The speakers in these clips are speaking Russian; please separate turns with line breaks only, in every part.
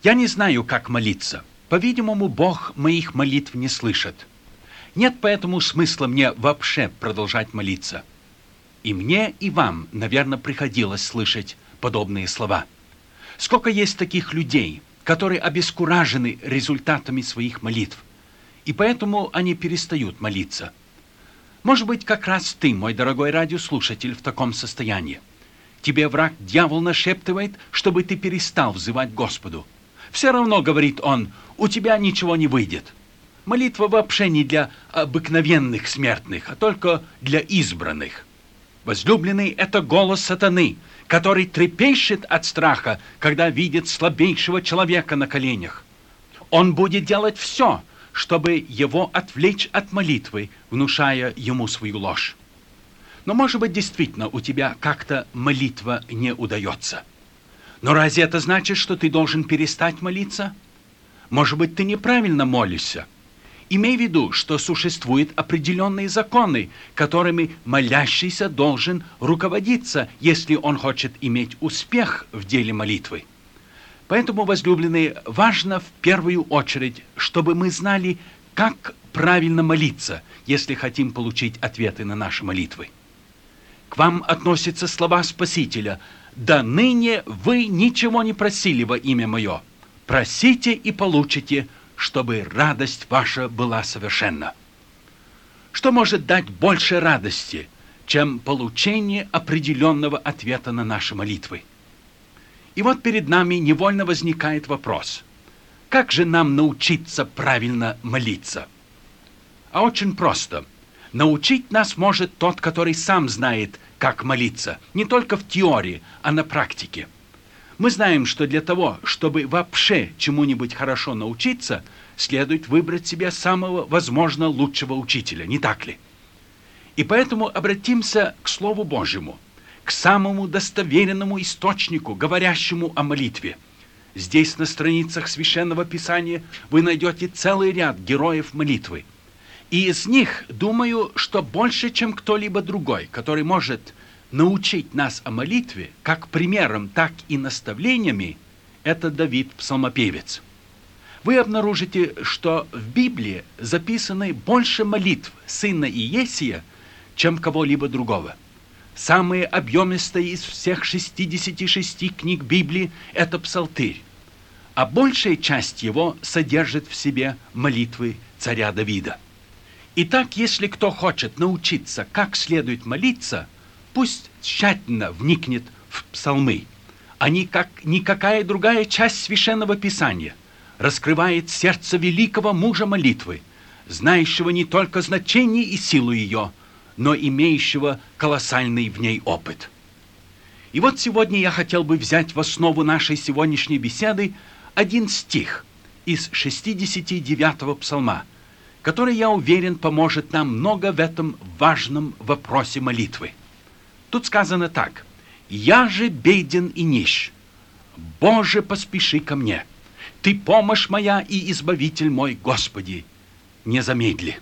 Я не знаю, как молиться. По-видимому, Бог моих молитв не слышит. Нет поэтому смысла мне вообще продолжать молиться. И мне, и вам, наверное, приходилось слышать подобные слова. Сколько есть таких людей, которые обескуражены результатами своих молитв, и поэтому они перестают молиться. Может быть, как раз ты, мой дорогой радиослушатель, в таком состоянии. Тебе враг дьявол нашептывает, чтобы ты перестал взывать Господу. Все равно, говорит он, у тебя ничего не выйдет. Молитва вообще не для обыкновенных смертных, а только для избранных. Возлюбленный – это голос сатаны, который трепещет от страха, когда видит слабейшего человека на коленях. Он будет делать все, чтобы его отвлечь от молитвы, внушая ему свою ложь. Но, может быть, действительно у тебя как-то молитва не удается. Но разве это значит, что ты должен перестать молиться? Может быть, ты неправильно молишься? Имей в виду, что существуют определенные законы, которыми молящийся должен руководиться, если он хочет иметь успех в деле молитвы. Поэтому, возлюбленные, важно в первую очередь, чтобы мы знали, как правильно молиться, если хотим получить ответы на наши молитвы. К вам относятся слова Спасителя: «Да ныне вы ничего не просили во имя Мое. Просите и получите, чтобы радость ваша была совершенна». Что может дать больше радости, чем получение определенного ответа на наши молитвы? И вот перед нами невольно возникает вопрос: как же нам научиться правильно молиться? А очень просто. Научить нас может тот, который сам знает, как молиться, не только в теории, а на практике. Мы знаем, что для того, чтобы вообще чему-нибудь хорошо научиться, следует выбрать себе самого, возможно, лучшего учителя, не так ли? И поэтому обратимся к Слову Божьему, к самому достоверенному источнику, говорящему о молитве. Здесь на страницах Священного Писания вы найдете целый ряд героев молитвы. И из них, думаю, что больше, чем кто-либо другой, который может научить нас о молитве, как примером, так и наставлениями, это Давид, псалмопевец. Вы обнаружите, что в Библии записаны больше молитв сына Иессия, чем кого-либо другого. Самые объемистые из всех 66 книг Библии – это Псалтырь, а большая часть его содержит в себе молитвы царя Давида. Итак, если кто хочет научиться, как следует молиться, пусть тщательно вникнет в псалмы. Они, как никакая другая часть Священного Писания, раскрывает сердце великого мужа молитвы, знающего не только значение и силу ее, но имеющего колоссальный в ней опыт. И вот сегодня я хотел бы взять в основу нашей сегодняшней беседы один стих из 69-го псалма, который, я уверен, поможет нам много в этом важном вопросе молитвы. Тут сказано так: «Я же беден и нищ. Боже, поспеши ко мне. Ты помощь моя и избавитель мой, Господи, не замедли».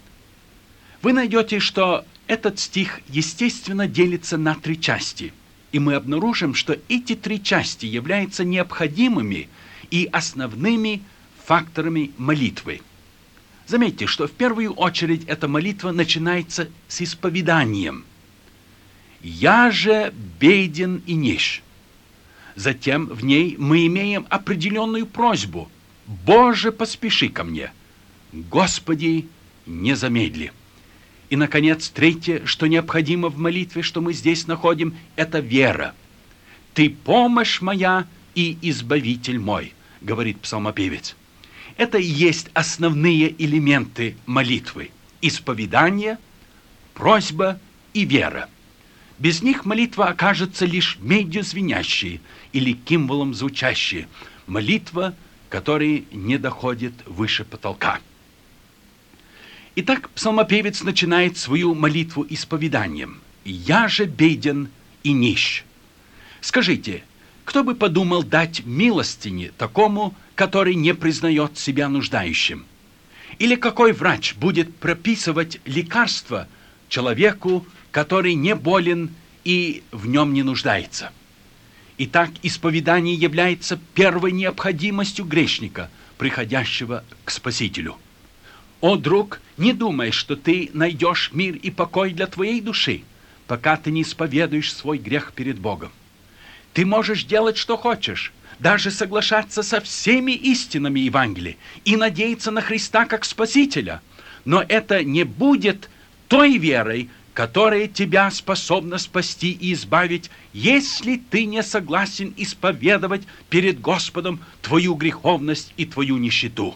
Вы найдете, что этот стих, естественно, делится на 3 части, и мы обнаружим, что эти 3 части являются необходимыми и основными факторами молитвы. Заметьте, что в первую очередь эта молитва начинается с исповеданием. «Я же беден и нищ». Затем в ней мы имеем определенную просьбу: «Боже, поспеши ко мне! Господи, не замедли!» И, наконец, третье, что необходимо в молитве, что мы здесь находим, это вера. «Ты помощь моя и избавитель мой», говорит псалмопевец. Это и есть основные элементы молитвы: исповедание, просьба и вера. Без них молитва окажется лишь медью звенящей или кимволом звучащей. Молитва, которая не доходит выше потолка. Итак, псалмопевец начинает свою молитву исповеданием: «Я же беден и нищ». Скажите, кто бы подумал дать милостыни такому, который не признает себя нуждающим? Или какой врач будет прописывать лекарства человеку, который не болен и в нем не нуждается? Итак, исповедание является первой необходимостью грешника, приходящего к Спасителю. О, друг, не думай, что ты найдешь мир и покой для твоей души, пока ты не исповедуешь свой грех перед Богом. Ты можешь делать, что хочешь, даже соглашаться со всеми истинами Евангелия и надеяться на Христа как Спасителя, но это не будет той верой, которая тебя способна спасти и избавить, если ты не согласен исповедовать перед Господом твою греховность и твою нищету.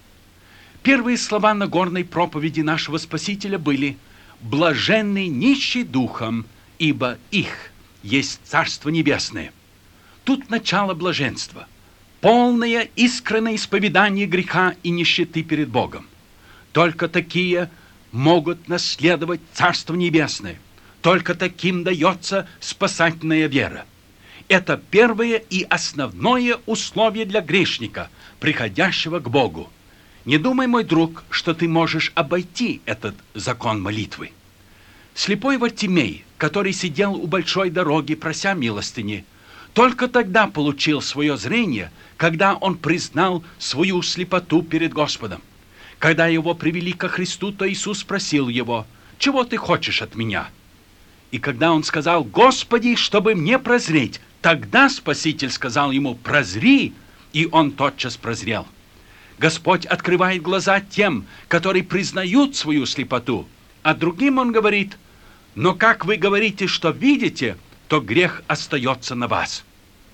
Первые слова Нагорной проповеди нашего Спасителя были: «Блаженны нищие духом, ибо их есть Царство Небесное». Тут начало блаженства, полное искреннее исповедание греха и нищеты перед Богом. Только такие могут наследовать Царство Небесное. Только таким дается спасательная вера. Это первое и основное условие для грешника, приходящего к Богу. Не думай, мой друг, что ты можешь обойти этот закон молитвы. Слепой Вартимей, который сидел у большой дороги, прося милостыни, только тогда получил свое зрение, когда он признал свою слепоту перед Господом. Когда его привели ко Христу, то Иисус спросил его: «Чего ты хочешь от меня?» И когда он сказал: «Господи, чтобы мне прозреть», тогда Спаситель сказал ему: «Прозри», и он тотчас прозрел. Господь открывает глаза тем, которые признают свою слепоту, а другим Он говорит: «Но как вы говорите, что видите, то грех остается на вас».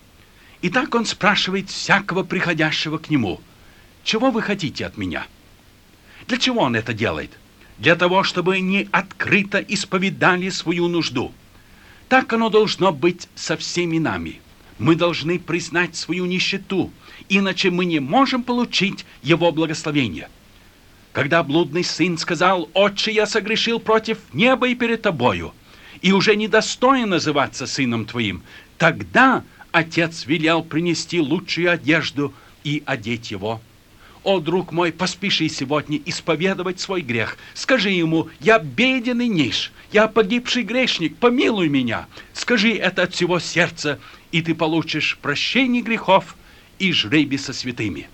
Итак, Он спрашивает всякого приходящего к Нему: «Чего вы хотите от меня?» Для чего Он это делает? Для того, чтобы они открыто исповедали свою нужду. Так оно должно быть со всеми нами. Мы должны признать свою нищету, иначе мы не можем получить Его благословение. Когда блудный сын сказал: «Отче, я согрешил против неба и перед тобою, и уже недостоин называться сыном твоим», тогда отец велел принести лучшую одежду и одеть его. О, друг мой, поспеши сегодня исповедовать свой грех. Скажи ему: «Я беден и нищ, я погибший грешник, помилуй меня». Скажи это от всего сердца, и ты получишь прощение грехов и жребий со святыми.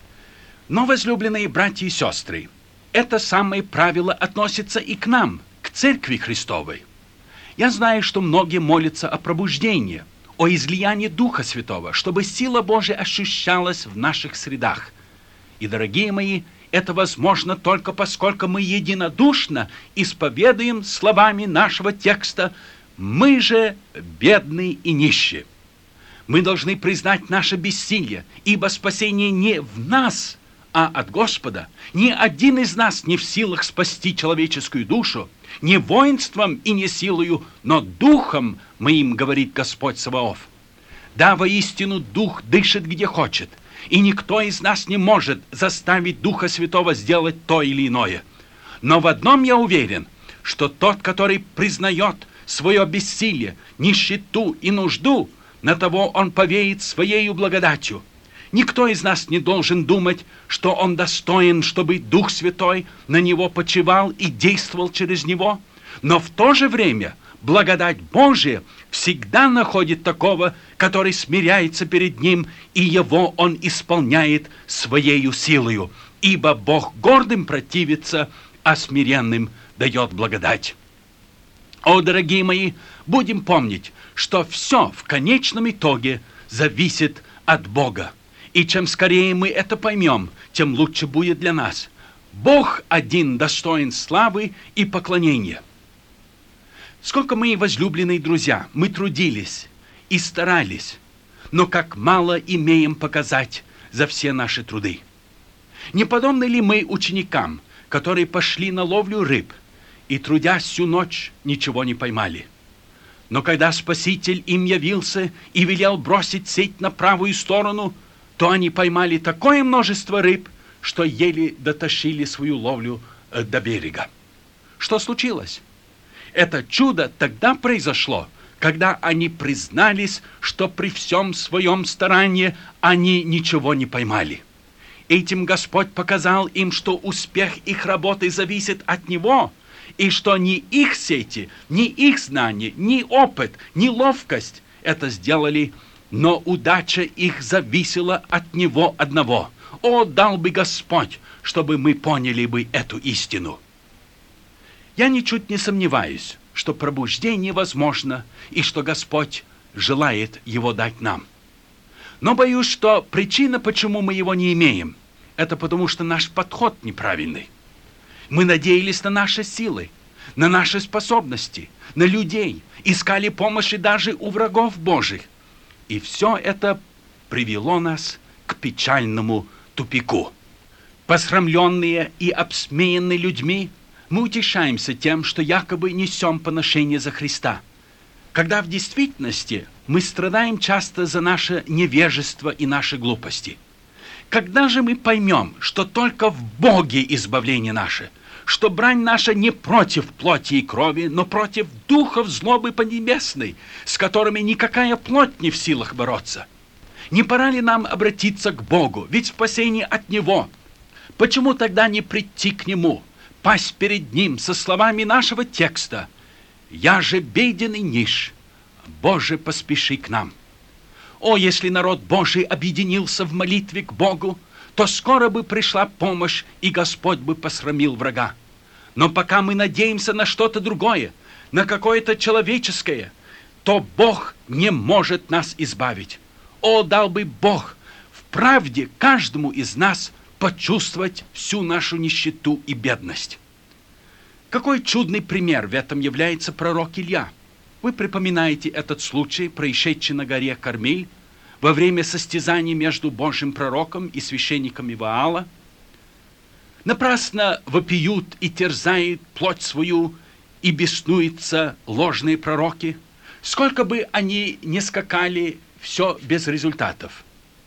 Но, возлюбленные братья и сестры, это самое правило относится и к нам, к Церкви Христовой. Я знаю, что многие молятся о пробуждении, о излиянии Духа Святого, чтобы сила Божия ощущалась в наших средах. И, дорогие мои, это возможно только поскольку мы единодушно исповедуем словами нашего текста: «Мы же бедные и нищие». Мы должны признать наше бессилие, ибо спасение не в нас, а от Господа. Ни один из нас не в силах спасти человеческую душу, не воинством и не силою, но духом моим, говорит Господь Саваоф. Да, воистину, Дух дышит где хочет, и никто из нас не может заставить Духа Святого сделать то или иное. Но в одном я уверен, что тот, который признает свое бессилие, нищету и нужду, на того Он повеет Своею благодатью. Никто из нас не должен думать, что он достоин, чтобы Дух Святой на него почивал и действовал через него. Но в то же время благодать Божия всегда находит такого, который смиряется перед Ним, и его Он исполняет Своею силою. Ибо Бог гордым противится, а смиренным дает благодать. О, дорогие мои, будем помнить, что все в конечном итоге зависит от Бога. И чем скорее мы это поймем, тем лучше будет для нас. Бог один достоин славы и поклонения. Сколько мы, возлюбленные друзья, мы трудились и старались, но как мало имеем показать за все наши труды. Не подобны ли мы ученикам, которые пошли на ловлю рыб и, трудясь всю ночь, ничего не поймали? Но когда Спаситель им явился и велел бросить сеть на правую сторону, то они поймали такое множество рыб, что еле дотащили свою ловлю до берега. Что случилось? Это чудо тогда произошло, когда они признались, что при всем своем старании они ничего не поймали. Этим Господь показал им, что успех их работы зависит от Него, и что ни их сети, ни их знания, ни опыт, ни ловкость это сделали, но удача их зависела от Него одного. О, дал бы Господь, чтобы мы поняли бы эту истину. Я ничуть не сомневаюсь, что пробуждение возможно и что Господь желает его дать нам. Но боюсь, что причина, почему мы его не имеем, это потому, что наш подход неправильный. Мы надеялись на наши силы, на наши способности, на людей, искали помощи даже у врагов Божьих. И все это привело нас к печальному тупику. Посрамленные и обсмеянные людьми, мы утешаемся тем, что якобы несем поношение за Христа, когда в действительности мы страдаем часто за наше невежество и наши глупости. Когда же мы поймем, что только в Боге избавление наше, что брань наша не против плоти и крови, но против духов злобы поднебесной, с которыми никакая плоть не в силах бороться? Не пора ли нам обратиться к Богу, ведь спасение от Него? Почему тогда не прийти к Нему, пасть перед Ним со словами нашего текста: «Я же беден и нищ, Боже, поспеши к нам». О, если народ Божий объединился в молитве к Богу, то скоро бы пришла помощь, и Господь бы посрамил врага. Но пока мы надеемся на что-то другое, на какое-то человеческое, то Бог не может нас избавить. О, дал бы Бог в правде каждому из нас почувствовать всю нашу нищету и бедность. Какой чудный пример в этом является пророк Илья. Вы припоминаете этот случай, происшедший на горе Кармель, во время состязаний между Божьим пророком и священниками Ваала? Напрасно вопиют и терзают плоть свою, и беснуются ложные пророки. Сколько бы они ни скакали, все без результатов.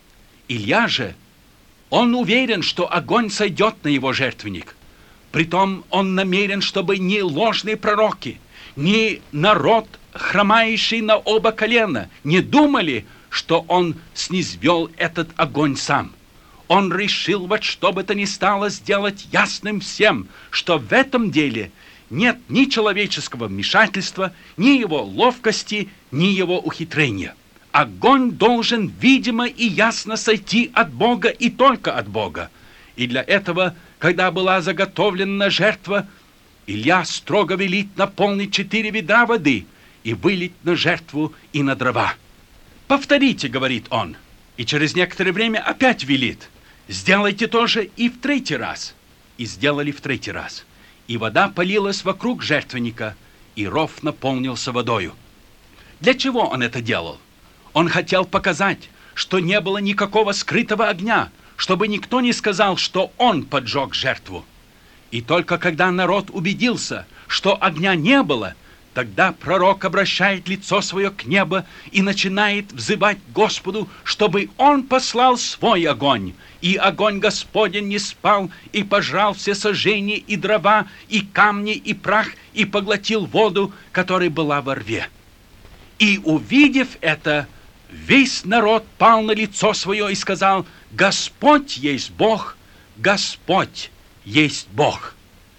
Илья же, он уверен, что огонь сойдет на его жертвенник. Притом он намерен, чтобы ни ложные пророки, ни народ, хромающий на оба колена, не думали, что он снизвел этот огонь сам. Он решил во что бы то ни стало сделать ясным всем, что в этом деле нет ни человеческого вмешательства, ни его ловкости, ни его ухитрения. Огонь должен видимо и ясно сойти от Бога и только от Бога. И для этого, когда была заготовлена жертва, Илья строго велит наполнить 4 ведра воды и вылить на жертву и на дрова. «Повторите, — говорит он, — и через некоторое время опять велит: сделайте то же и в 3-й раз». И сделали в 3-й раз. И вода полилась вокруг жертвенника, и ров наполнился водою. Для чего он это делал? Он хотел показать, что не было никакого скрытого огня, чтобы никто не сказал, что он поджег жертву. И только когда народ убедился, что огня не было, тогда пророк обращает лицо свое к небу и начинает взывать Господу, чтобы Он послал свой огонь. И огонь Господень не спал, и пожрал все сожжения, и дрова, и камни, и прах, и поглотил воду, которая была во рве. И, увидев это, весь народ пал на лицо свое и сказал: «Господь есть Бог, Господь есть Бог».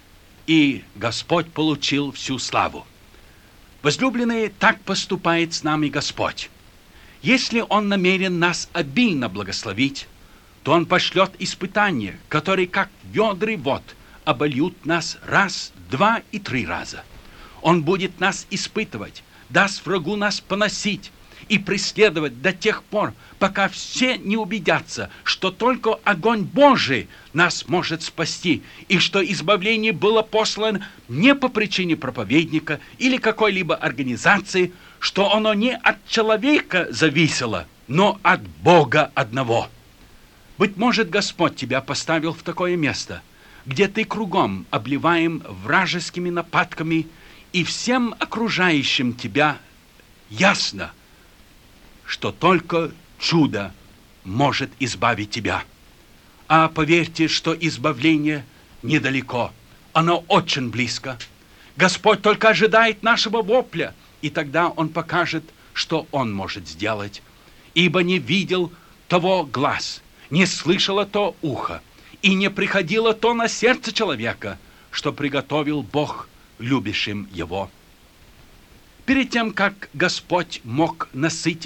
И Господь получил всю славу. Возлюбленные, так поступает с нами Господь. Если Он намерен нас обильно благословить, то Он пошлет испытания, которые, как ведры вод, обольют нас 1, 2 и 3 раза. Он будет нас испытывать, даст врагу нас поносить и преследовать до тех пор, пока все не убедятся, что только огонь Божий нас может спасти, и что избавление было послано не по причине проповедника или какой-либо организации, что оно не от человека зависело, но от Бога одного. Быть может, Господь тебя поставил в такое место, где ты кругом обливаем вражескими нападками, и всем окружающим тебя ясно, что только чудо может избавить тебя. А поверьте, что избавление недалеко, оно очень близко. Господь только ожидает нашего вопля, и тогда Он покажет, что Он может сделать. Ибо не видел того глаз, не слышало то ухо, и не приходило то на сердце человека, что приготовил Бог любящим Его. Перед тем, как Господь мог насытить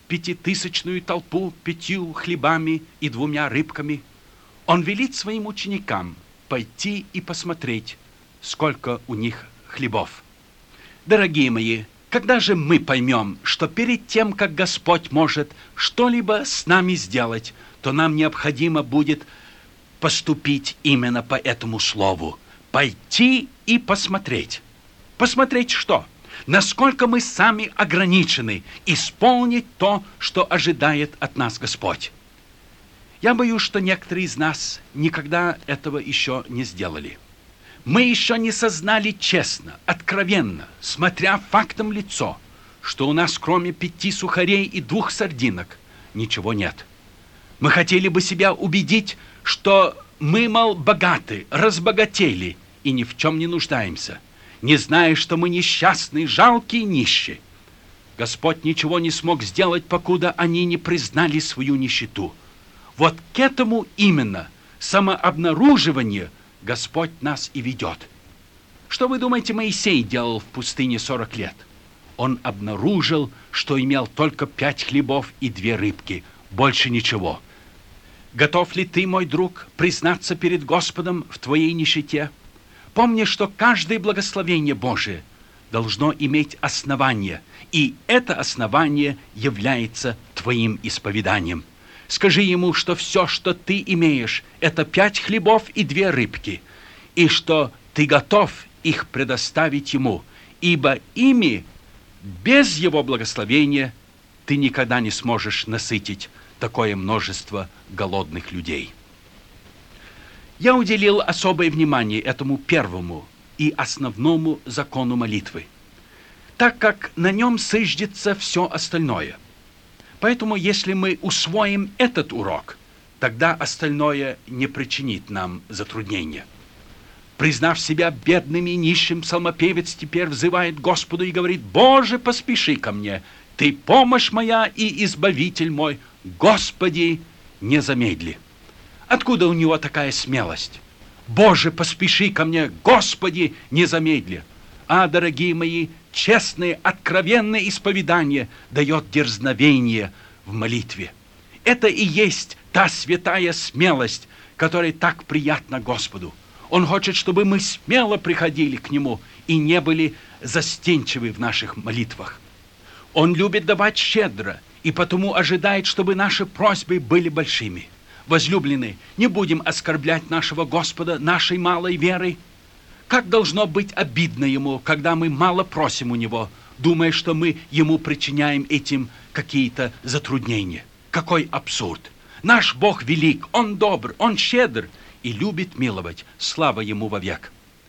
5000 толпу 5 хлебами и 2 рыбками, Он велит своим ученикам пойти и посмотреть, сколько у них хлебов. Дорогие мои, когда же мы поймем, что перед тем, как Господь может что-либо с нами сделать, то нам необходимо будет поступить именно по этому слову. Пойти и посмотреть. Посмотреть что? Насколько мы сами ограничены исполнить то, что ожидает от нас Господь. Я боюсь, что некоторые из нас никогда этого еще не сделали. Мы еще не сознали честно, откровенно, смотря фактом в лицо, что у нас кроме 5 сухарей и 2 сардинок ничего нет. Мы хотели бы себя убедить, что мы, мол, богаты, разбогатели и ни в чем не нуждаемся, не зная, что мы несчастные, жалкие, нищие. Господь ничего не смог сделать, покуда они не признали свою нищету. Вот к этому именно самообнаруживанию Господь нас и ведет. Что вы думаете, Моисей делал в пустыне 40 лет? Он обнаружил, что имел только 5 хлебов и 2 рыбки, больше ничего. Готов ли ты, мой друг, признаться перед Господом в твоей нищете? Помни, что каждое благословение Божие должно иметь основание, и это основание является твоим исповеданием. Скажи ему, что все, что ты имеешь, это 5 хлебов и 2 рыбки, и что ты готов их предоставить ему, ибо ими, без его благословения, ты никогда не сможешь насытить такое множество голодных людей. Я уделил особое внимание этому первому и основному закону молитвы, так как на нем зиждется все остальное. Поэтому, если мы усвоим этот урок, тогда остальное не причинит нам затруднения. Признав себя бедным и нищим, псалмопевец теперь взывает Господу и говорит: «Боже, поспеши ко мне, Ты помощь моя и избавитель мой, Господи, не замедли». Откуда у него такая смелость? «Боже, поспеши ко мне, Господи, не замедли». Дорогие мои, честное, откровенное исповедание дает дерзновение в молитве. Это и есть та святая смелость, которая так приятна Господу. Он хочет, чтобы мы смело приходили к Нему и не были застенчивы в наших молитвах. Он любит давать щедро, и потому ожидает, чтобы наши просьбы были большими. Возлюбленные, не будем оскорблять нашего Господа нашей малой верой. Как должно быть обидно Ему, когда мы мало просим у Него, думая, что мы Ему причиняем этим какие-то затруднения. Какой абсурд! Наш Бог велик, Он добр, Он щедр и любит миловать. Слава Ему вовек!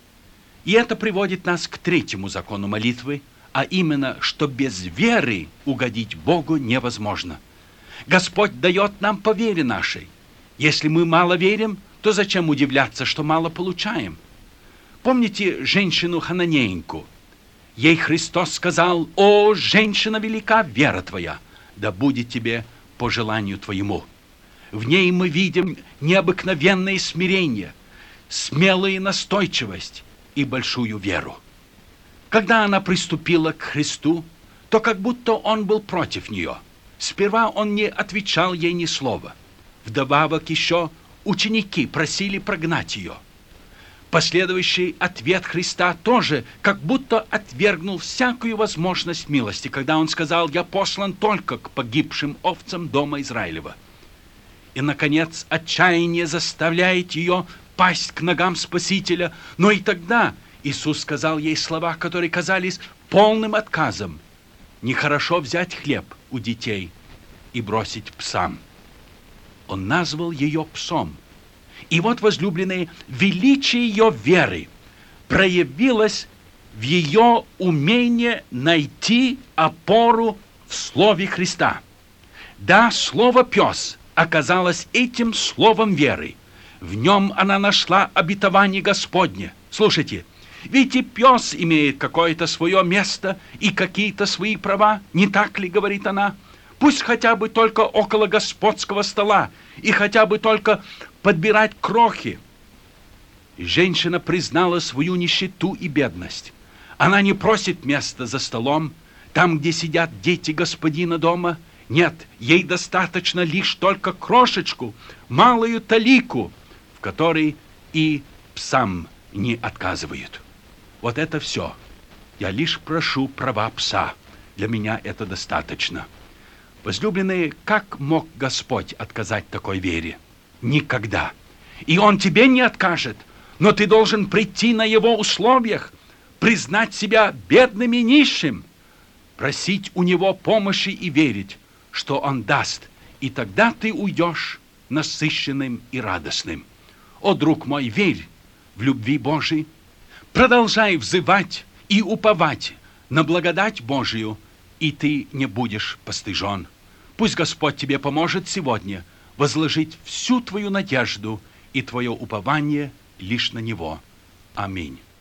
И это приводит нас к третьему закону молитвы, а именно, что без веры угодить Богу невозможно. Господь дает нам по вере нашей. Если мы мало верим, то зачем удивляться, что мало получаем? Помните женщину Хананеенку? Ей Христос сказал: «О, женщина велика вера твоя, да будет тебе по желанию твоему». В ней мы видим необыкновенное смирение, смелую настойчивость и большую веру. Когда она приступила к Христу, то как будто Он был против нее. Сперва Он не отвечал ей ни слова. Вдобавок еще ученики просили прогнать ее. Последующий ответ Христа тоже как будто отвергнул всякую возможность милости, когда Он сказал: «Я послан только к погибшим овцам дома Израилева». И, наконец, отчаяние заставляет ее пасть к ногам Спасителя, но и тогда Иисус сказал ей слова, которые казались полным отказом: «Нехорошо взять хлеб у детей и бросить псам». Он назвал ее псом. И вот, возлюбленные, величие ее веры проявилось в ее умении найти опору в Слове Христа. Да, слово «пес» оказалось этим словом веры. В нем она нашла обетование Господне. Слушайте, ведь и пес имеет какое-то свое место и какие-то свои права, не так ли, говорит она? Пусть хотя бы только около господского стола и хотя бы только подбирать крохи. И женщина признала свою нищету и бедность. Она не просит места за столом, там, где сидят дети господина дома, Нет, ей достаточно лишь только крошечку, малую талику, в которой и псам не отказывают. Вот это все. Я лишь прошу права пса. Для меня это достаточно. Возлюбленные, как мог Господь отказать такой вере? Никогда. И Он тебе не откажет, но ты должен прийти на Его условиях, признать себя бедным и нищим, просить у Него помощи и верить, что Он даст, и тогда ты уйдешь насыщенным и радостным. О, друг мой, верь в любви Божией, продолжай взывать и уповать на благодать Божию, и ты не будешь постыжен. Пусть Господь тебе поможет сегодня возложить всю твою надежду и твое упование лишь на Него. Аминь.